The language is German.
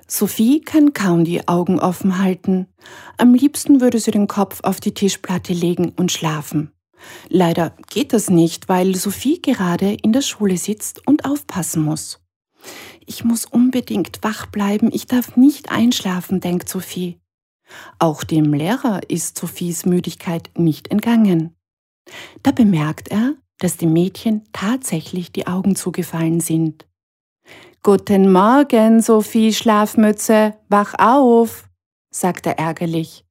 Sophie kann kaum die Augen offen halten. Am liebsten würde sie den Kopf auf die Tischplatte legen und schlafen. Leider geht das nicht, weil Sophie gerade in der Schule sitzt und aufpassen muss. Ich muss unbedingt wach bleiben, ich darf nicht einschlafen, denkt Sophie. Auch dem Lehrer ist Sophies Müdigkeit nicht entgangen. Da bemerkt er, dass dem Mädchen tatsächlich die Augen zugefallen sind. »Guten Morgen, Sophie Schlafmütze, wach auf«, sagt er ärgerlich.